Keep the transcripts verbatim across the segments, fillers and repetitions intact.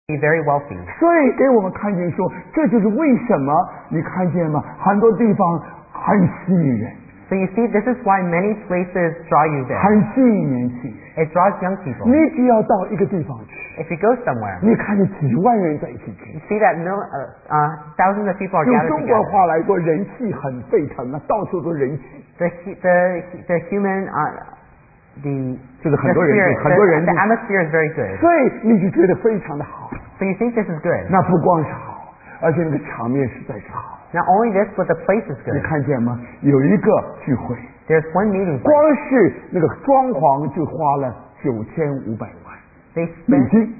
be very wealthy. 所以给我们看见说，这就是为什么你看见吗？很多地方很吸引人。 So you see, this is why many places draw you there. 很吸引年轻人。 It draws young people. 你只要到一个地方去， If you go somewhere, 你看见几万人在一起聚 you see that mil, uh, uh, thousands of people are 用 gathered 中国 together. 话来说，人气很沸腾啊，到处都人气。 The hu- the the human uh, the 就是很 the 多人 spirit, 很多 the, 人 the atmosphere is very good. 所以你就觉得非常的好。 So you think this is good. 那不光是好，而且那个场面实在是好。 Not only this, but the place is 你 good. 看见吗？有一个聚会， There's one meeting place. 光是那个装潢就花了九千五百万 They 美 spent 金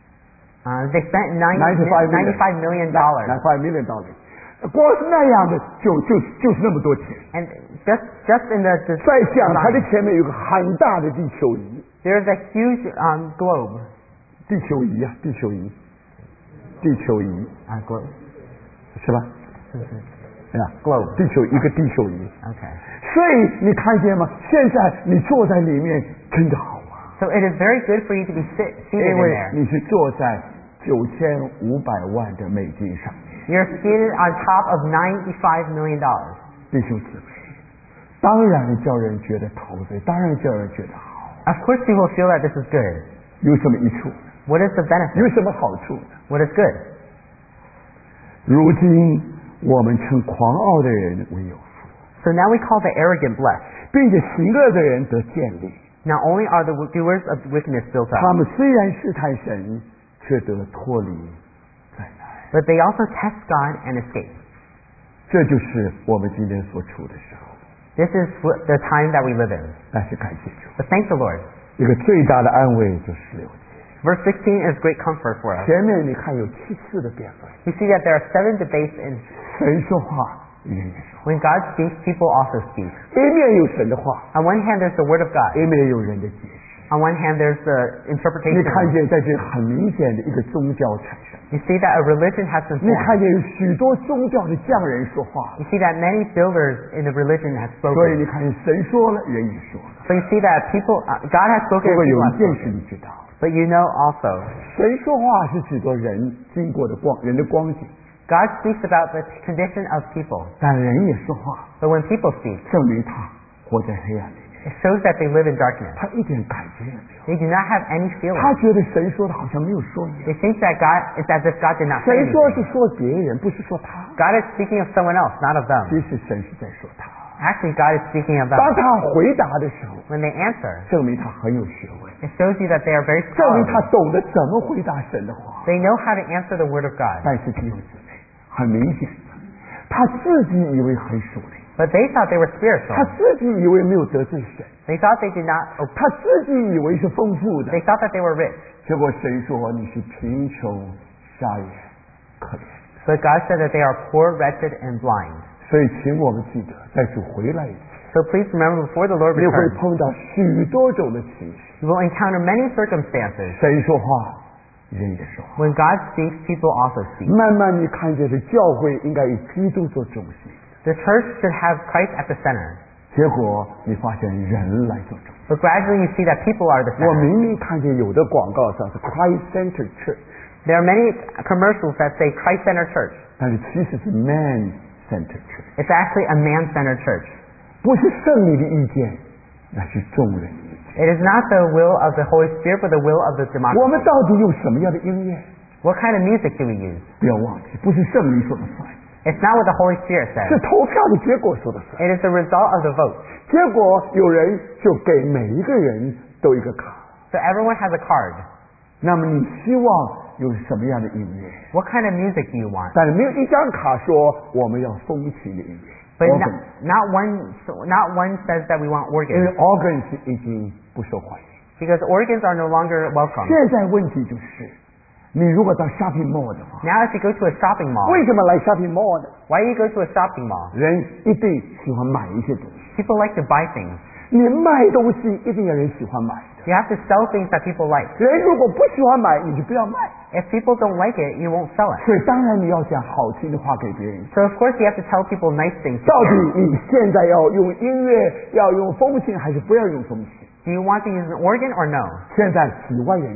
uh, they spent ，ninety-five ninety-five million dollars. dollars，ninety-five million dollars，光是那样的就就就是那么多钱。 And just just in the, the 在讲台的 design, 前面有个很大的地球仪， there's a huge um, globe. 地球仪啊，地球仪，地球仪 Uh, globe. 是吧？哎呀 Globe. 地球一个地球仪。 Okay. 所以你看见吗？现在你坐在里面真的好玩， So it is very good for you to be sit, seated 因 in 为 there. 你是坐在九千五百万的美金上面。 You're seated on top of ninety-five million dollars. 弟兄姊妹，当然叫人觉得陶醉，当然叫人觉得好。 Of course people feel that this is good. 有什么益处呢？ What is the benefit? 有什么好处呢？ What is good? 如今我们称狂傲的人为有福， So now we call the arrogant blessed. 并且行恶的人得建立。 Not only are the doers of wickedness built 他 up, 们虽然试探神，却得脱离灾难。 but they also test God and escape. 这就是我们今天所处的时候。 This is what- the time that we live in. 但是感谢主， But thank the Lord. 一个最大的安慰就是十六节。 Verse sixteen is great comfort for us. 前面你看有七次的辩论， We see that there are seven debates in 神说话，人也说话。 when God speaks, people also speak. 一面有神的话， On one hand, there's the word of God. 一面有人的解释。 On one hand, there's the 你 interpretation. 看见在这很明显的一个宗教产生， You see that a religion has been 你 formed. 看见有许多宗教的匠人说话， You see that many builders in the religion have 所以 spoken. 你看见神说了，人也说了。 So you see that people, uh, God has 不 spoken 过 and 有 people 一 have 件事 spoken. 你知道， But you know also, 神说话是指着人经过的光，人的光景， God speaks about the condition of people. 但人也说话， But when people speak, 证明他活在黑暗里面， it shows that they live in darkness. 他一点感觉也没有。 They do not have any 他 feeling. 觉得神说的好像没有说一样。 They think that God is as if God did not say 神说是 anything. 说别人，不是说他。 God is speaking of someone else, not of them. 其实神是在说他。 Actually, God is speaking of 当 them. 他回答的时候， When they answer, 证明他很有学问， it shows you that they are very 证明他 scholarly. 懂得怎么回答神的话。 They know how to answer the word of God. 但是弟兄姊妹，很明显的，他自己以为很属灵， But they thought they were 他 spiritual. 自己以为没有得罪神， They thought they did not, oh, 他自己以为是丰富的 they，thought that they were rich. 结果神说你是贫穷、瞎眼、可怜。 But God said that they are poor, wretched, and blind. 所以，请我们记得，在主回来以前， So please remember, before the Lord 你会 returns, 碰到许多种的情绪。 you will encounter many circumstances. 神说话，人也说话。 When God speaks, people also speak. 慢慢你看见是教会应该以基督做中心， The church should have Christ at the center. 结果你发现人来做中心。 But gradually you see that people are the 我 center. 明明看见有的广告上是 Christ-centered church， There are many commercials that say Christ-centered church. 但是其实是 man-centered church， It's actually a man-centered church. 不是圣灵的意见，那是众人的意见。 It is not the will of the Holy Spirit, but the will of the 我们 democracy. 到底用什么样的音乐？ What kind of music do we use? 不要忘记，不是圣灵说的算， It's not what the Holy Spirit 是 says. 投票的结果说的算。 It is the result of the vote. 结果有人就给每一个人都一个卡。 So everyone has a card. 那么你希望有什么样的音乐？ What kind of music do you want? 但是没有一张卡说我们要风琴的音乐。 But not, organ， not one, so not one says that we want 因为 organs, organ 是已经不受欢迎。 because organs are no longer welcome. 现在问题就是，你如果到 shopping mall 的话， Now if you go to a shopping mall, 为什么来 shopping mall 呢？ why do you go to a shopping mall? 人一定喜欢买一些东西， People like to buy things. 你卖东西一定有人喜欢买的。 You have to sell things that people like. 人如果不喜欢买，你就不要卖。 If people don't like it, you won't sell it. 所以当然你要讲好听的话给别人。 So of course you have to tell people nice things. to 到底 hear. 你现在要用音乐，要用风琴，还是不要用风琴？ Do you want to use an organ or no? 现在几万人出去，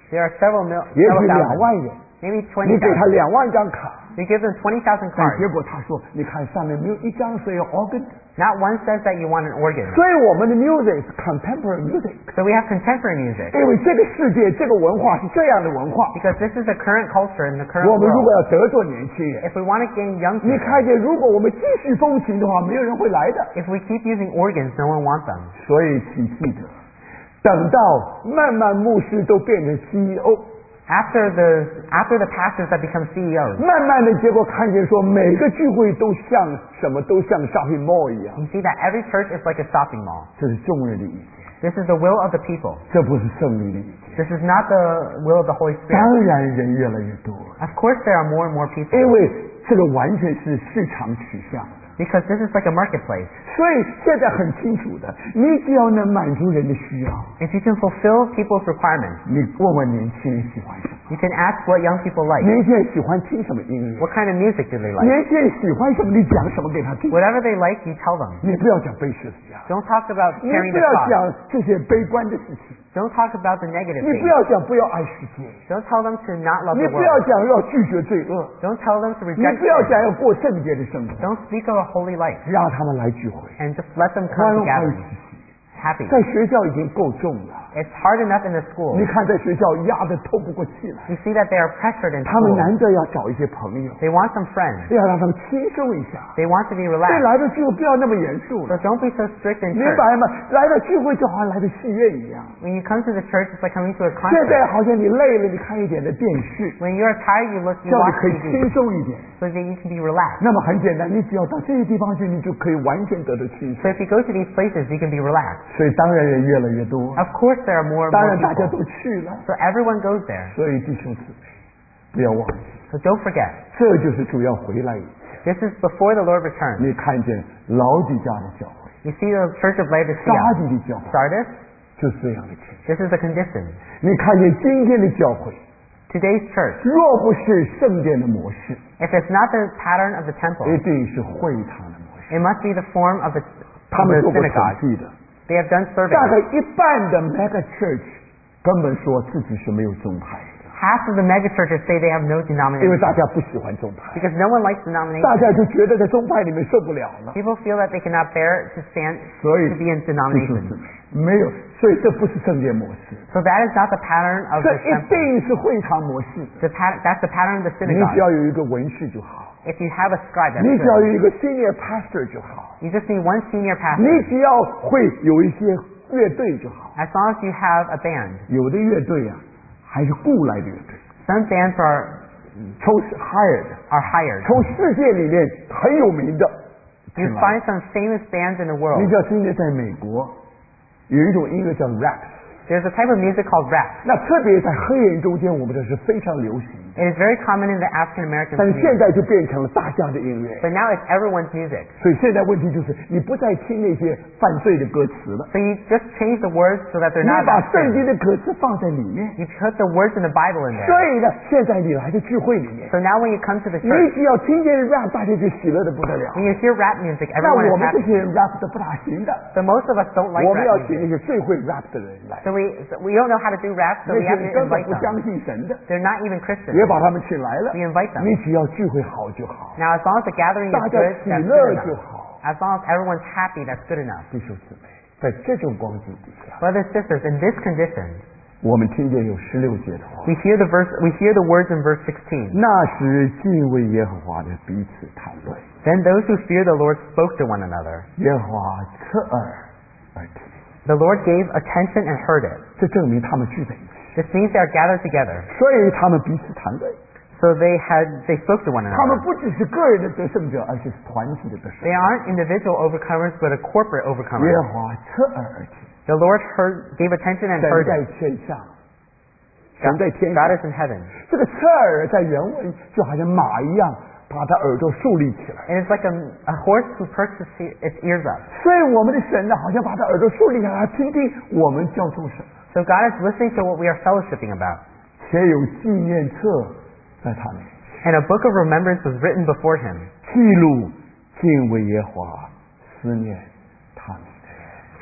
There are several mil, 也 several 许两 thousand, 万人， maybe 你 twenty 给他 thousand. 两万张卡， You give them twenty thousand 但 cards. 结果他说，你看上面没有一张是有 organ 的。 Not one says that you want an organ. 所以我们的 music 是 contemporary music， So we have contemporary music. 因为这个世界这个文化是这样的文化。 Because this is the current culture in the current 我们如果 world. 要得罪年轻人， If we want to gain young 你 people, 看见如果我们继续风行的话，没有人会来的。 if we keep using organs, no one wants them. 所以请记得，等到慢慢牧师都变成 C E O， After the after the pastors that become C E Os, 慢慢的结果看见说每个聚会都像什么都像 shopping mall 一样， you see that every church is like a shopping mall. 这是众人的意见， This is the will of the people. 这不是圣灵的意见。 This is not the will of the Holy 当 Spirit. 然人越来越多， Of course there are more and more people. 因为这个完全是市场取向的。 Because this is like a marketplace. 所以现在很清楚的，你只要能满足人的需要， If you can fulfill people's requirements, 你问问年轻人喜欢什么， you can ask what young people like. 年轻人喜欢听什么音乐， What kind of music do they like? 年轻人喜欢什么，你讲什么给他听。 Whatever they like, you tell them. 你不要讲背十字架， Don't talk about 你 carrying 不 the 要 cross. 讲这些悲观的事情， Don't talk about the negative 你 things. 不要讲不要爱世界， Don't tell them to not love 你 the 不要 world. 讲要拒绝罪恶， Don't tell them to 你 reject 不要 sin. 讲要过圣洁的生活， Don't speak of a holy life. 让他们来聚会， And just let them 欢 come to 欢 gatherings. 喜喜。 Happy. 在学校已经够重了， It's hard enough in the school. 你看在学校压得透不过气来， You see that they are pressured in 他们 school. 难得要找一些朋友， They want some friends. 要让他们轻松一下。 They want to be 所以 relaxed. 来到聚会不要那么严肃 So 了， don't be so strict in 明 church. 白吗？来到聚会就好像来到戏院一样。 When you come to the church, it's like coming to a 现在 concert. 好像你累了，你看一点的电视， When you're tired, you look, you 叫你 watch 可以 T 轻 V 松一点。 so that you can be relaxed. 那么很简单，你只要到这些地方去，你就可以完全得到轻 So 松。 if you go to these places, you can be relaxed. 所以当然人越来越多， Of course, there are more and 当 more 然大家 people. 都去了。 So everyone goes there. 所以弟兄姊妹，不要忘记， So don't forget. 这就是主要回来以前。 This is before the Lord returns. 你看见老底家的教会， You see the church of 沙 Laodicea. 底的教会， Sardis, 就是这样的情形。 this is the condition. 你看见今天的教会， Today's church, 若不是圣殿的模式， if it's not the pattern of the 一 temple, 定是会堂的模式。 it must be the form of the, 他 of 们 the 做过统 synagogue. 计的， They have done 大概 surveys. 一半的 mega church 根本说自己是没有宗派的， Half of the megachurches say they have no 因为 denomination 大家不喜欢宗派， because no one likes 大 denomination. 家就觉得在宗派里面受不了了。 People feel that they cannot bear to stand 所以 to be in 弟兄姊 denomination. 妹没有，所以这不是圣殿模式， So that is not the pattern of 这 the 一 temple. 定是会堂模式。 The pat- that's the pattern of the 你只 synagogue. 要有一个文士就好， If you have a scribe, that's 你只要 good. 有一个 senior pastor 就好， You just need one senior 你 pastor. 只要会有一些乐队就好。 As long as you have a band. 有的乐队啊，还是雇来的乐队， Some bands are 抽 hired， are hired. 从世界里面很有名的。 You find some famous bands in the 你 world. 知道今天在美国有一种音乐叫 rap， There's a type of music called rap. 那特别在黑人中间，我们这是非常流行的。 It is very common in the African American 但是现 community. 在就变成了大家的音乐， But now it's everyone's music. 所以现在问题就是你不再听那些犯罪的歌词了， So you just change the words so that they're 你 not 把 about 圣 sin. 经的歌词放在里面。 You put the words in the Bible in 所 there. 以呢，现在你来的聚会里面， So now when you come to the 你 church, 只要听见 rap， 大家就喜乐的不得了。 when you hear rap music, 那 everyone 我 is 们这 happy. 些人 rap 的不大行的， So most of us don't like 我们 rap 要请 music. 那些最会 rap 的人来， So we so we don't know how to do rap, so 那 we 些 have 人 to 根本 invite 不相 them. 信神的， They're not even Christians. 也把他们请来了 We。invite them. 你只要聚会好就好， Now, as long as the gathering is 大家 good, 喜 that's 乐 good 就 enough. 好。 As long as everyone's happy, that's good enough. 弟兄姊妹，在这种光景底下， Brothers and sisters, in this condition, 我们听见有十六节的话， we hear the verse. We hear the words in verse sixteen. 那时敬畏耶和华的彼此谈论， Then those who fear the Lord spoke to one another. 耶和华侧耳而听， The Lord gave attention and heard it. 这证明他们聚在一起， This means they are gathered together. 所以他们彼此谈论。 So they had they spoke to one 他们 another. 不只是个人的得胜者，而是团体的得胜 They 者。 aren't individual overcomers, but a corporate 耶 overcomer. 和华侧耳而听， The Lord heard, gave attention and 神 heard 在 it. 天上，神在天 God 上。 is in heaven. 这个侧耳在原文就好像马一样，把他耳朵竖立起来。 And it's like a, a horse who perks its, e- its ears up. 所以我们的神呢，好像把他耳朵竖立起来，听听我们叫做什么。 So God is listening to what we are fellowshipping about. 且有纪念册在他面前， And a book of remembrance was written before him 记录敬畏耶和华、思念他名的人。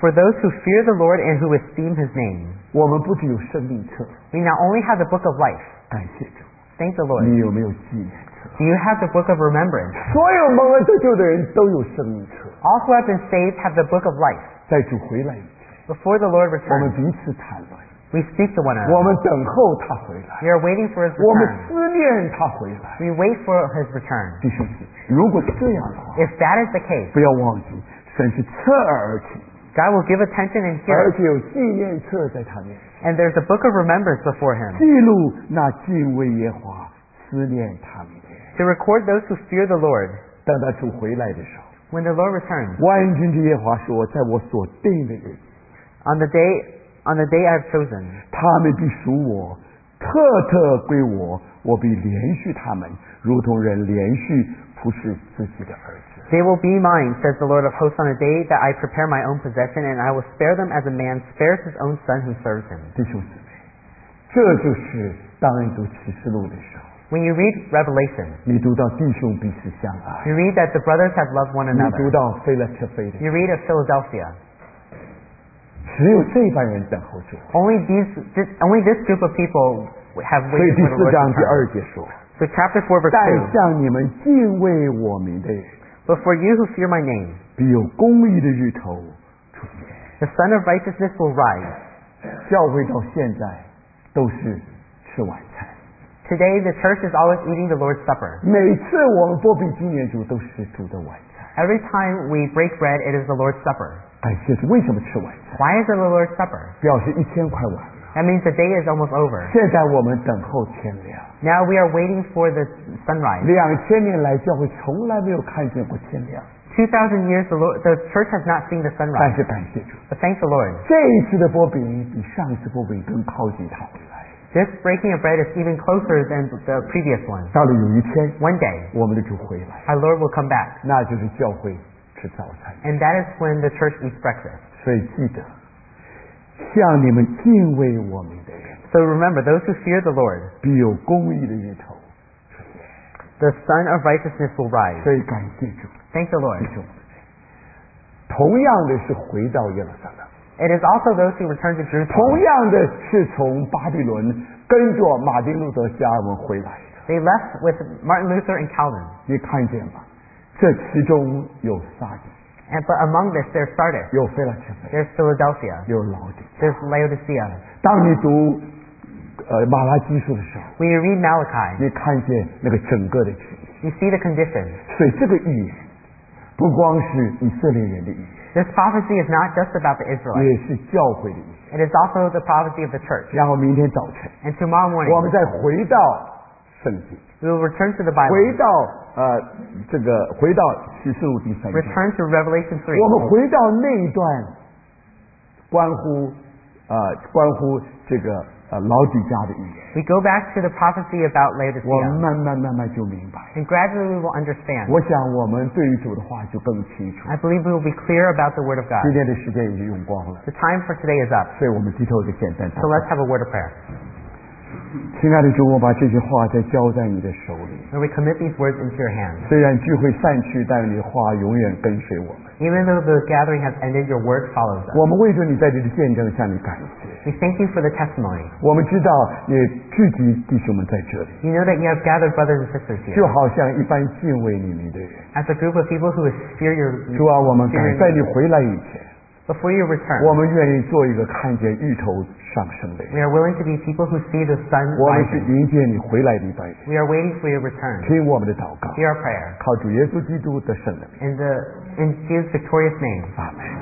For those who fear the Lord and who esteem His name, 我们不只有生命册， we not only have the book of life, 感谢主。 thank the Lord. 你有没有纪念册？ Do you have the book of remembrance? 所有蒙恩得救的人都有生命册。 All who have been saved have the book of life. 在主回来以前， Before the Lord 我们 returns, 彼此谈论， we speak to one 我 another. 们等候他回来， We are waiting for His 我们 return. 思念他回来。 We wait for His return. 弟兄姊妹，如果是这样的话， If that is the case, 不要忘记，神是侧耳而听， God will give attention and 而 hear, 且有纪念册在他面前， and there's a book of remembrance before Him 记录那敬畏耶和华、思念他名的人。 to record those who fear the Lord 等他主回来的时候， when the Lord returns. 万军之耶和华说：“在我所定的日子， On the day, on the day I have chosen, 他们必属我，特特归我，我必连续他们，如同人连续服侍自己的儿子。” they will be mine, says the Lord of hosts, on a day that I prepare my own possession, and I will spare them as a man spares his own son who serves him. 弟兄姊妹，这就是当你读启示录的时候， When you read Revelation, 你读到弟兄彼此相爱， you read that the brothers have loved one 你读 another. 到菲拉特菲的， You read of Philadelphia. 只有这班人等候主。 Only these, this, only this group of people have 所以 waited 第 for the 四 Lord's 章第 return. 二节说 So chapter four, verse：“ 但 two. 向你们敬畏我名的人， But for you who fear my name, 必有公义的日头出现。” the Son of Righteousness will rise. 教会到现在都是吃晚餐， Today, the church is always eating the Lord's Supper. 每次我们波比纪念主都是主的晚餐。 Every time we break bread, it is the Lord's Supper. 感谢主，为什么吃晚餐？ Why is it the Lord's Supper? 表示一天快完了。 That means the day is almost over. 现在我们等候天亮。 Now we are waiting for the sunrise. 两千年来，教会从来没有看见过天亮， Two thousand years, the, Lord, the church has not seen the 但 sunrise. 是感谢主， But thank the Lord. 这一次的波比比上一次波比更靠近他回来。 This breaking of bread is even closer than the previous one. 到了有一天， One day, 我们的主回来， our Lord will come back. 那就是教会吃早餐。 And that is when the church eats breakfast. 所以记得，向你们敬畏我们的人， So remember, those who fear the Lord, 必有公义的日头出现。 the Son of Righteousness will rise. 所以感谢主， Thank the Lord. 弟兄姊妹。同样的是回到耶路撒冷， It is also those who return to 同 Jerusalem. 样的是从巴比伦跟着马丁路德加尔文回来的。 They left with Martin Luther and Calvin. 你看见吗？这其中有撒底， And but among this, there's Sardis, 有菲拉切菲， there's Philadelphia, 有老底。 there's Laodicea. 当你读呃马拉基书的时候， When you read Malachi, 你看见那个整个的情形。 you see the condition. 所以这个预言不光是以色列人的预言， This prophecy is not just about the Israelites. 也是教会的预言。 It is also the prophecy of the church. 然后明天早晨， And tomorrow 我 morning, 们再回到圣经， we will return to the Bible, 回到呃这个回到启示录第三章， return to Revelation 3. 我们回到那一段关乎呃关乎这个呃老底家的预言， We go back to the prophecy about 我们 Laodicea. 慢慢慢慢就明白。 And gradually we will understand. 我想我们对于主的话就更清楚。 I believe we will be clear about the Word of 今 God. 天的时间已经用光了， The time for today is up. 所以我们低头就简单祷 So 告。 let's have a word of prayer. 亲爱的主，我把这些话再交在你的手里。 And we commit these words into your hands. 虽然聚会散去，但你的话永远跟随我们。 Even though the gathering has ended, your word follows us. 我们为着你在这里见证向你感谢。 We thank you for the testimony. 我们知道你聚集弟兄们在这里， You know that you have gathered brothers and sisters 就 here 好像一般敬畏你名的人。 as a group of people who fear your 主啊，我们 fear 感 your 在你 name. 回来以前， Before you return, 我们愿意做一个看见日头上升的人。 we are willing to be people who see the sun 我们是 rising. 迎接你回来的一般人。 We are waiting for your return. 听我们的祷告， Hear our prayer. 靠主耶稣基督的圣名。 In the in Jesus' victorious name. 阿门。